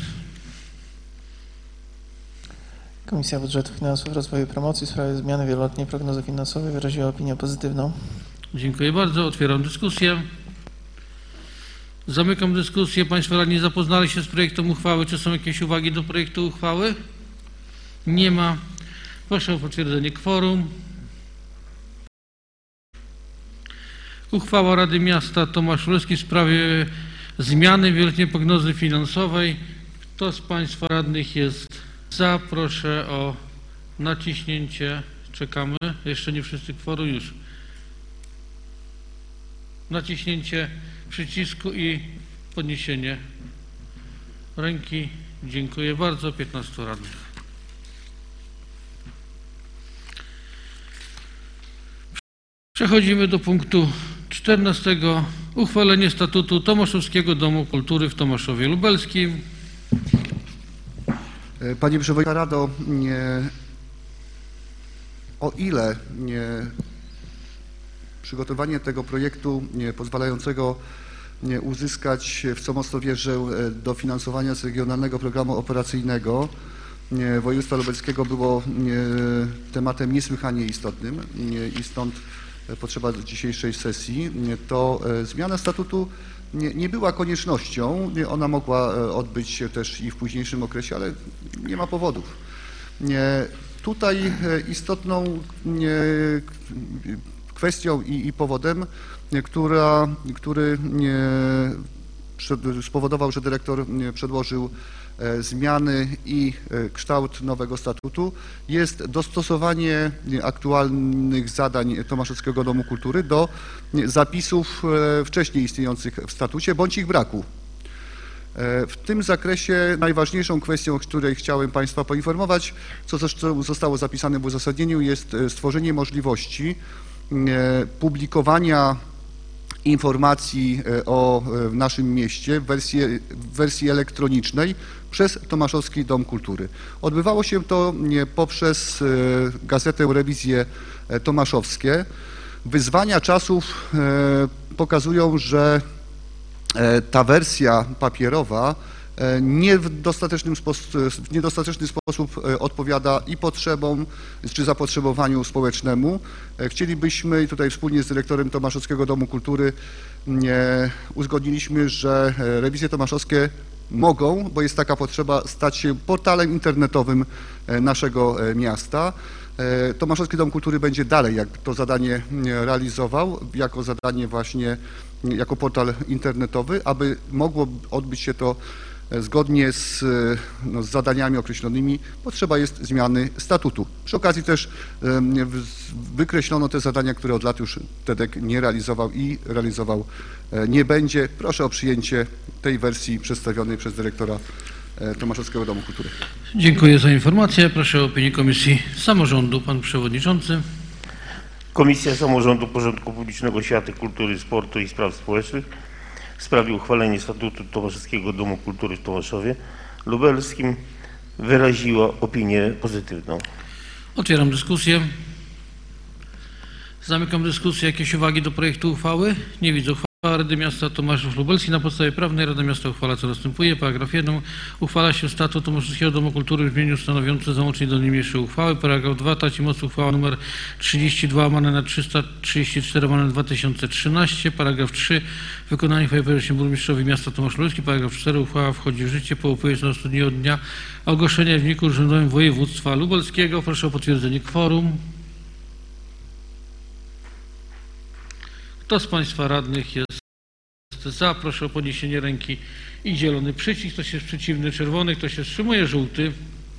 Komisja Budżetu, Finansów, Rozwoju i Promocji w sprawie zmiany wieloletniej prognozy finansowej wyraziła opinię pozytywną.
Dziękuję bardzo. Otwieram dyskusję. Zamykam dyskusję. Państwo radni zapoznali się z projektem uchwały. Czy są jakieś uwagi do projektu uchwały? Nie ma. Proszę o potwierdzenie kworum. Uchwała Rady Miasta Tomaszowskiej w sprawie zmiany wieloletniej prognozy finansowej. Kto z Państwa radnych jest za? Proszę o naciśnięcie. Czekamy. Jeszcze nie wszyscy kworum już. Naciśnięcie przycisku i podniesienie ręki. Dziękuję bardzo. piętnastu radnych. Przechodzimy do punktu czternastego. Uchwalenie statutu Tomaszowskiego Domu Kultury w Tomaszowie Lubelskim.
Panie Przewodniczący Rado, nie, o ile nie, przygotowanie tego projektu nie, pozwalającego nie, uzyskać, w co mocno wierzę, dofinansowania z Regionalnego Programu Operacyjnego nie, województwa lubelskiego było nie, tematem niesłychanie istotnym nie, i stąd potrzeba dzisiejszej sesji, nie, to e, zmiana statutu nie, nie była koniecznością. Nie, ona mogła odbyć się też i w późniejszym okresie, ale nie ma powodów. Nie, Tutaj e, istotną e, kwestią i, i powodem, e, która, który e, przed, spowodował, że dyrektor e, przedłożył e, zmiany i e, kształt nowego statutu, jest dostosowanie aktualnych zadań Tomaszowskiego Domu Kultury do zapisów e, wcześniej istniejących w statucie bądź ich braku. W tym zakresie najważniejszą kwestią, o której chciałem Państwa poinformować, co zresztą zostało zapisane w uzasadnieniu, jest stworzenie możliwości publikowania informacji o naszym mieście w wersji, w wersji elektronicznej przez Tomaszowski Dom Kultury. Odbywało się to poprzez gazetę Rewizje Tomaszowskie. Wyzwania czasów pokazują, że ta wersja papierowa nie w dostatecznym sposób, w niedostateczny sposób odpowiada i potrzebom, czy zapotrzebowaniu społecznemu. Chcielibyśmy, i tutaj wspólnie z dyrektorem Tomaszowskiego Domu Kultury uzgodniliśmy, że rewizje tomaszowskie mogą, bo jest taka potrzeba, stać się portalem internetowym naszego miasta. Tomaszowski Dom Kultury będzie dalej jak to zadanie realizował, jako zadanie właśnie, jako portal internetowy, aby mogło odbyć się to zgodnie z, no, z zadaniami określonymi, potrzeba jest zmiany statutu. Przy okazji też wykreślono te zadania, które od lat już T D K nie realizował i realizował nie będzie. Proszę o przyjęcie tej wersji przedstawionej przez dyrektora Tomaszowskiego Domu Kultury.
Dziękuję za informację. Proszę o opinię Komisji Samorządu. Pan Przewodniczący.
Komisja Samorządu, Porządku Publicznego, Oświaty, Kultury, Sportu i Spraw Społecznych w sprawie uchwalenia statutu Tomaszowskiego Domu Kultury w Tomaszowie Lubelskim wyraziła opinię pozytywną.
Otwieram dyskusję. Zamykam dyskusję. Jakieś uwagi do projektu uchwały? Nie widzę. Uchwała Rady Miasta Tomaszów Lubelski na podstawie prawnej. Rada Miasta uchwala, co następuje. Paragraf jeden. Uchwala się statut Tomaszowskiego Domu Kultury w brzmieniu stanowiący załącznik do niniejszej uchwały. Paragraf dwa. Traci moc uchwała nr trzydzieści dwa łamane na trzysta trzydzieści cztery łamane na dwa tysiące trzynaście. Paragraf trzy. Wykonanie uchwały powierza się burmistrzowi miasta Tomasz Lubelski. Paragraf cztery. Uchwała wchodzi w życie po upływie czternastu dni od dnia ogłoszenia w Dzienniku Urzędowym Województwa Lubelskiego. Proszę o potwierdzenie kworum. Kto z Państwa radnych jest za? Proszę o podniesienie ręki i zielony przycisk. Kto jest przeciwny? Czerwony. Kto się wstrzymuje? Żółty.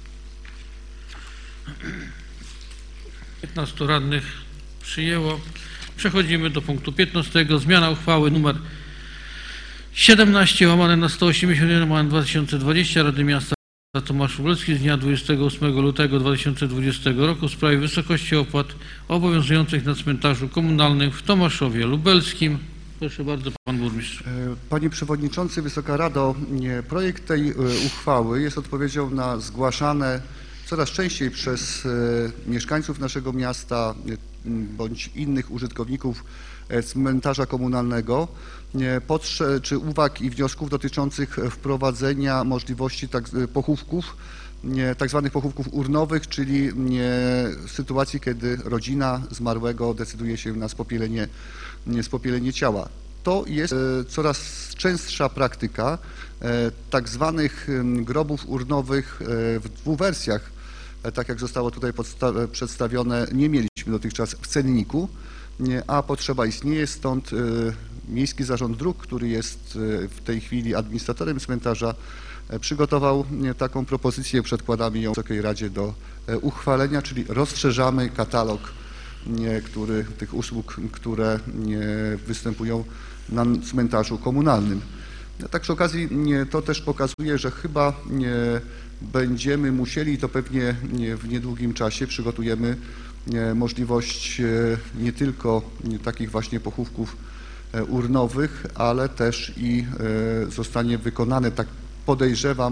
piętnastu radnych przyjęło. Przechodzimy do punktu piętnastego. Zmiana uchwały nr siedemnaście łamane na sto osiemdziesiąt jeden łamane na dwa tysiące dwadzieścia Rady Miasta Tomasz Lubelski z dnia dwudziestego ósmego lutego dwa tysiące dwudziestego roku w sprawie wysokości opłat obowiązujących na cmentarzu komunalnym w Tomaszowie Lubelskim. Proszę bardzo, pan burmistrz.
Panie Przewodniczący, Wysoka Rado, projekt tej uchwały jest odpowiedzią na zgłaszane coraz częściej przez mieszkańców naszego miasta bądź innych użytkowników cmentarza komunalnego czy uwag i wniosków dotyczących wprowadzenia możliwości tak, pochówków, tak zwanych pochówków urnowych, czyli sytuacji, kiedy rodzina zmarłego decyduje się na spopielenie, spopielenie ciała. To jest coraz częstsza praktyka tak zwanych grobów urnowych w dwóch wersjach. Tak jak zostało tutaj przedstawione, nie mieliśmy dotychczas w cenniku, a potrzeba istnieje, stąd Miejski Zarząd Dróg, który jest w tej chwili administratorem cmentarza, przygotował taką propozycję, przedkładamy ją Wysokiej Radzie do uchwalenia, czyli rozszerzamy katalog który, tych usług, które występują na cmentarzu komunalnym. Tak przy okazji to też pokazuje, że chyba będziemy musieli, to pewnie w niedługim czasie przygotujemy możliwość nie tylko takich właśnie pochówków urnowych, ale też i zostanie wykonane, tak podejrzewam,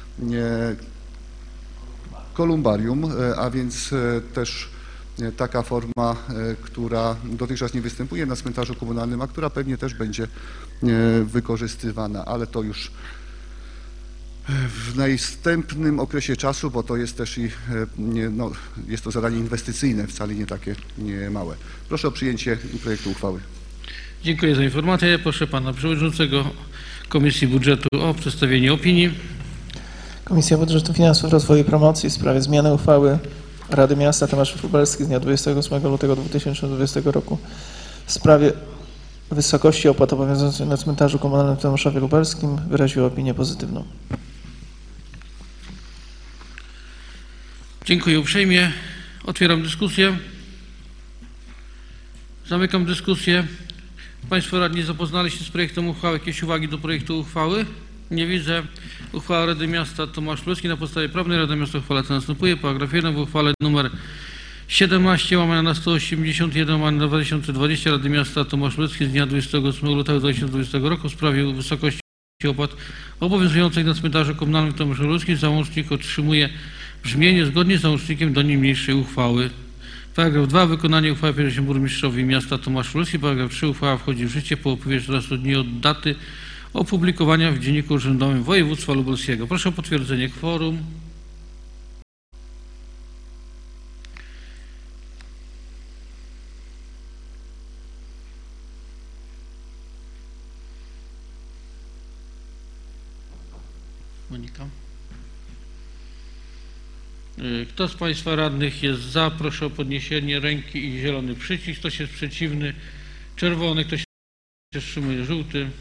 kolumbarium, a więc też taka forma, która dotychczas nie występuje na cmentarzu komunalnym, a która pewnie też będzie wykorzystywana, ale to już w następnym okresie czasu, bo to jest też i no, jest to zadanie inwestycyjne, wcale nie takie nie małe. Proszę o przyjęcie projektu uchwały.
Dziękuję za informację. Proszę pana przewodniczącego Komisji Budżetu o przedstawienie opinii.
Komisja Budżetu, Finansów, Rozwoju i Promocji w sprawie zmiany uchwały Rady Miasta Tomaszów Lubelskich z dnia dwudziestego ósmego lutego dwa tysiące dwudziestego roku w sprawie wysokości opłat obowiązujących na cmentarzu komunalnym w Tomaszowie Lubelskim wyraziło opinię pozytywną.
Dziękuję uprzejmie. Otwieram dyskusję. Zamykam dyskusję. Państwo radni zapoznali się z projektem uchwały. Jakieś uwagi do projektu uchwały? Nie widzę. Uchwała Rady Miasta Tomasz Lubelski na podstawie prawnej Rada Miasta uchwala co następuje. Paragraf jeden w uchwale nr siedemnaście łamane na sto osiemdziesiąt jeden łamane na dwa tysiące dwadzieścia Rady Miasta Tomasz Lubelski z dnia dwudziestego ósmego lutego dwa tysiące dwudziestego roku w sprawie wysokości opłat obowiązujących na cmentarzu komunalnym w Tomaszu Lubelskim załącznik otrzymuje brzmienie zgodnie z załącznikiem do niniejszej uchwały. Paragraf dwa. Wykonanie uchwały powierza się burmistrzowi miasta Tomasz Lubelski. Paragraf trzy. Uchwała wchodzi w życie po upływie czternastu dni od daty opublikowania w Dzienniku Urzędowym Województwa Lubelskiego. Proszę o potwierdzenie kworum. Monika. Kto z Państwa radnych jest za? Proszę o podniesienie ręki i zielony przycisk. Kto się jest przeciwny? Czerwony. Kto się wstrzymuje? Żółty.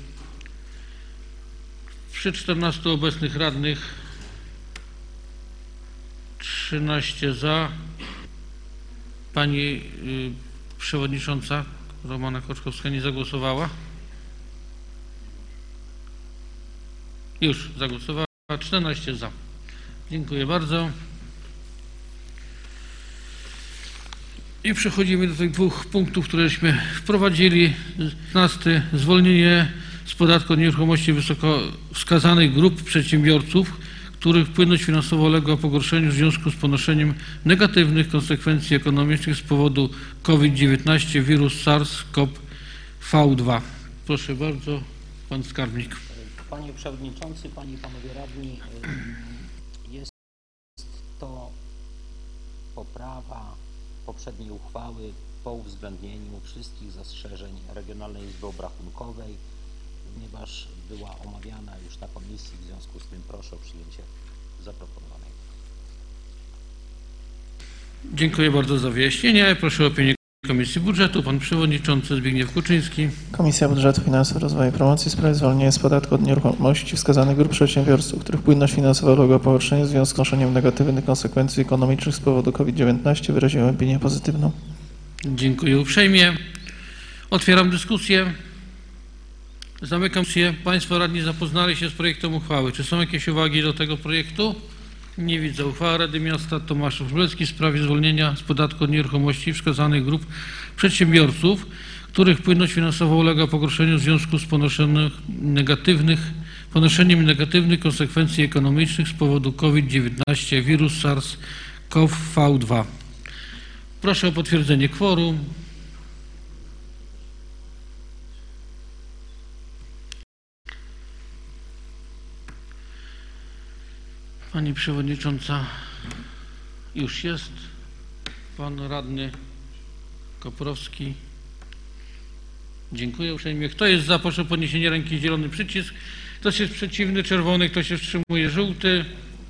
Przy czternastu obecnych radnych trzynaście za. Pani y, przewodnicząca Romana Koczkowska nie zagłosowała? Już zagłosowała. czternaście za. Dziękuję bardzo. I przechodzimy do tych dwóch punktów, któreśmy wprowadzili. piętnasty. Zwolnienie z podatku od nieruchomości wysoko wskazanych grup przedsiębiorców, których płynność finansowa uległa pogorszeniu w związku z ponoszeniem negatywnych konsekwencji ekonomicznych z powodu COVID dziewiętnaście, wirus SARS-CoV dwa. Proszę bardzo, pan skarbnik.
Panie Przewodniczący, Panie i Panowie Radni, jest to poprawa poprzedniej uchwały po uwzględnieniu wszystkich zastrzeżeń Regionalnej Izby Obrachunkowej, ponieważ była omawiana już na komisji, w związku z tym proszę o przyjęcie zaproponowanego.
Dziękuję bardzo za wyjaśnienie. Proszę o opinię Komisji Budżetu. Pan Przewodniczący Zbigniew Kuczyński.
Komisja Budżetu, Finansów, Rozwoju i Promocji w sprawie zwolnienia z podatku od nieruchomości wskazanych grup przedsiębiorców, których płynność finansowa uległa pogorszeniu w związku z ponoszeniem negatywnych konsekwencji ekonomicznych z powodu COVID dziewiętnaście wyraziła opinię pozytywną.
Dziękuję uprzejmie. Otwieram dyskusję. Zamykam dyskusję. Państwo radni zapoznali się z projektem uchwały. Czy są jakieś uwagi do tego projektu? Nie widzę. Uchwała Rady Miasta Tomaszów Lubelskich w sprawie zwolnienia z podatku od nieruchomości wskazanych grup przedsiębiorców, których płynność finansowa ulega pogorszeniu w związku z ponoszeniem negatywnych, ponoszeniem negatywnych konsekwencji ekonomicznych z powodu COVID dziewiętnaście, wirus SARS-CoV dwa. Proszę o potwierdzenie kworum. Pani Przewodnicząca już jest. Pan Radny Koprowski. Dziękuję uprzejmie. Kto jest za? Proszę o podniesienie ręki, zielony przycisk. Kto jest przeciwny? Czerwony. Kto się wstrzymuje? Żółty.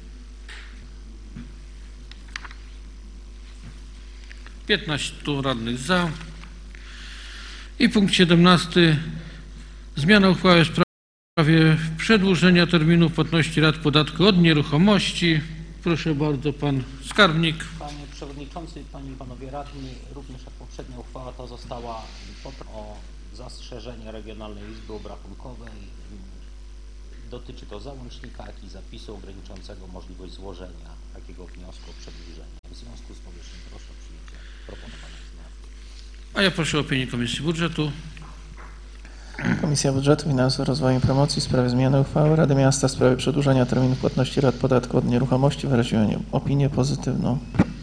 piętnastu radnych za. I punkt siedemnasty. Zmiana uchwały w sprawie przedłużenia terminu płatności rat podatku od nieruchomości. Proszę bardzo, pan skarbnik.
Panie Przewodniczący, Panie i Panowie Radni, również jak poprzednia uchwała to została poprawka o zastrzeżenie Regionalnej Izby Obrachunkowej. Dotyczy to załącznika, jak i zapisu ograniczającego możliwość złożenia takiego wniosku o przedłużenie. W związku z powyższym proszę o przyjęcie proponowanych zmian.
A ja proszę o opinię Komisji Budżetu.
Komisja Budżetu, Finansów, Rozwoju i Promocji w sprawie zmiany uchwały Rady Miasta w sprawie przedłużenia terminu płatności rat podatku od nieruchomości wyraziła opinię pozytywną.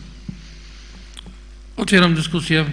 Otwieram dyskusję.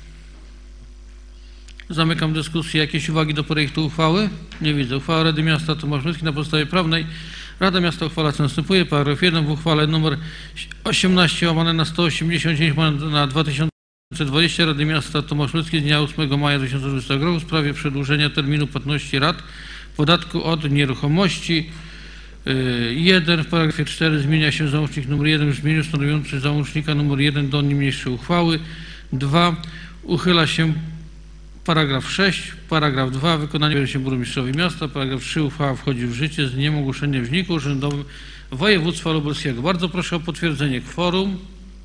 Zamykam dyskusję. Jakieś uwagi do projektu uchwały? Nie widzę. Uchwała Rady Miasta Tomasz Lubelski na podstawie prawnej. Rada Miasta uchwala co następuje. Paragraf jeden w uchwale nr osiemnaście łamane na sto osiemdziesiąt dziewięć łamane na dwa tysiące dwadzieścia Rady Miasta Tomasz Lubelski z dnia ósmego maja dwa tysiące dwudziestego roku w sprawie przedłużenia terminu płatności rat podatku od nieruchomości. jeden. W paragrafie cztery zmienia się załącznik nr jeden w brzmieniu stanowiący załącznika nr jeden do niniejszej uchwały. dwa. Uchyla się paragraf sześć. Paragraf dwa. Wykonanie powierza się burmistrzowi miasta. Paragraf trzy. Uchwała wchodzi w życie z dniem ogłoszenia w Dzienniku Urzędowym Województwa Lubelskiego. Bardzo proszę o potwierdzenie kworum.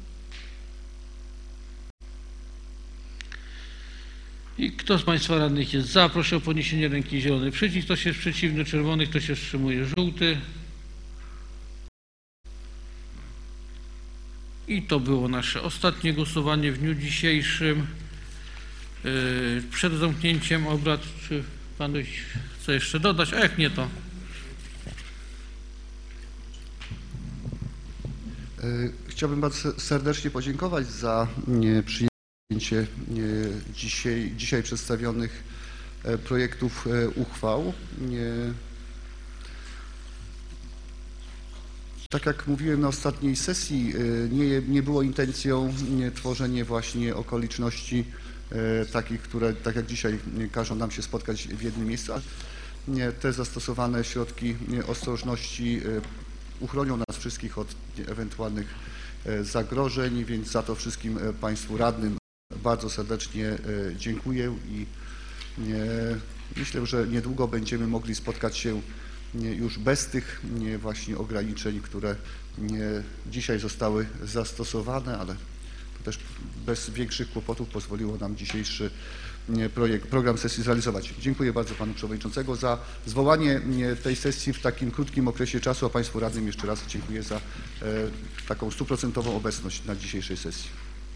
I kto z Państwa radnych jest za? Proszę o podniesienie ręki. Zielony przycisk. Kto się jest przeciwny? Czerwony. Kto się wstrzymuje? Żółty. I to było nasze ostatnie głosowanie w dniu dzisiejszym. Przed zamknięciem obrad, czy Pan chce jeszcze dodać? A jak nie, to...
Chciałbym bardzo serdecznie podziękować za nie, przyjęcie nie, dzisiaj, dzisiaj przedstawionych e, projektów e, uchwał. Nie, tak jak mówiłem na ostatniej sesji, e, nie, nie było intencją nie, tworzenie właśnie okoliczności e, takich, które tak jak dzisiaj nie, każą nam się spotkać w jednym miejscu, a nie, te zastosowane środki nie, ostrożności e, uchronią nas wszystkich od ewentualnych zagrożeń, więc za to wszystkim Państwu radnym bardzo serdecznie dziękuję i myślę, że niedługo będziemy mogli spotkać się już bez tych właśnie ograniczeń, które dzisiaj zostały zastosowane, ale to też bez większych kłopotów pozwoliło nam dzisiejszy projekt, program sesji zrealizować. Dziękuję bardzo Panu Przewodniczącemu za zwołanie tej sesji w takim krótkim okresie czasu, a Państwu radnym jeszcze raz dziękuję za e, taką stuprocentową obecność na dzisiejszej sesji.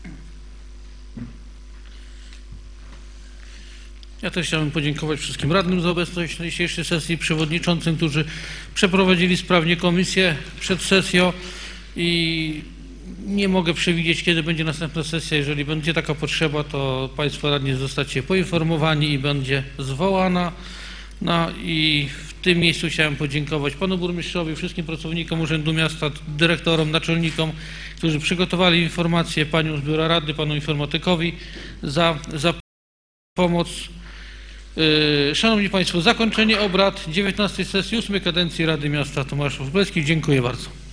Ja też chciałbym podziękować wszystkim radnym za obecność na dzisiejszej sesji, przewodniczącym, którzy przeprowadzili sprawnie komisję przed sesją i nie mogę przewidzieć, kiedy będzie następna sesja. Jeżeli będzie taka potrzeba, to Państwo radni zostacie poinformowani i będzie zwołana. No i w tym miejscu chciałem podziękować Panu Burmistrzowi, wszystkim pracownikom Urzędu Miasta, dyrektorom, naczelnikom, którzy przygotowali informacje, Paniom z Biura Rady, Panu informatykowi za, za pomoc. Szanowni Państwo, zakończenie obrad dziewiętnastej sesji ósmej kadencji Rady Miasta Tomaszów Lubelskich. Dziękuję bardzo.